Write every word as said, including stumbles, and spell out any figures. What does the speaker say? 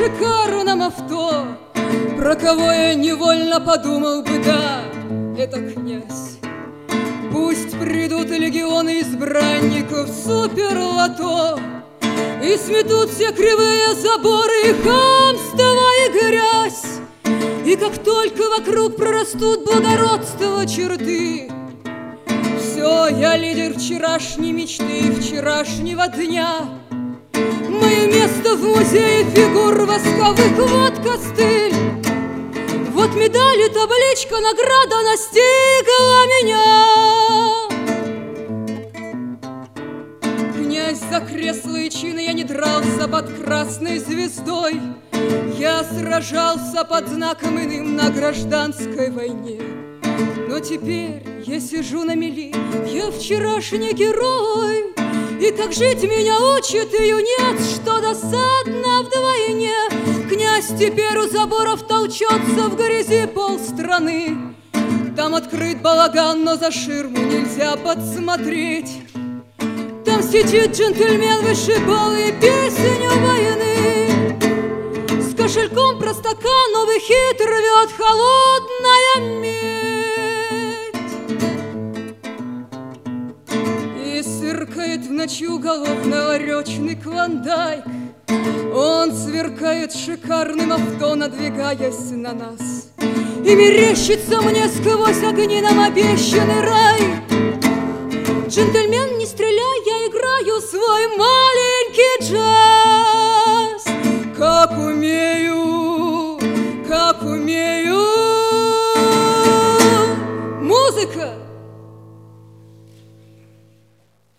шикарном авто, про кого я невольно подумал бы, да, это князь. Пусть придут легионы избранников суперлото и сметут все кривые заборы и хамство и грязь. И как только вокруг прорастут благородства черты, все, я лидер вчерашней мечты, вчерашнего дня. Мое место в музее фигур восковых, вот костыль, вот медаль и табличка, награда настигла меня. Князь, за кресло и чины я не дрался под красной звездой, я сражался под знаком иным на гражданской войне. Но теперь я сижу на мели, я вчерашний герой, и как жить меня учит и юнец, что досадно вдвойне. Князь теперь у заборов толчется, в грязи полстраны. Там открыт балаган, но за ширму нельзя подсмотреть. Там сидит джентльмен, вышибал и песню войны. С кошельком простака новый хит рвет холодная медь. И сверкает в ночи уголовно-ларечный клондайк. Он сверкает шикарным авто, надвигаясь на нас. И мерещится мне сквозь огни нам обещанный рай. Джентльмен, не стреляй, я играю свой маленький джаз. Как умею, как умею. Музыка!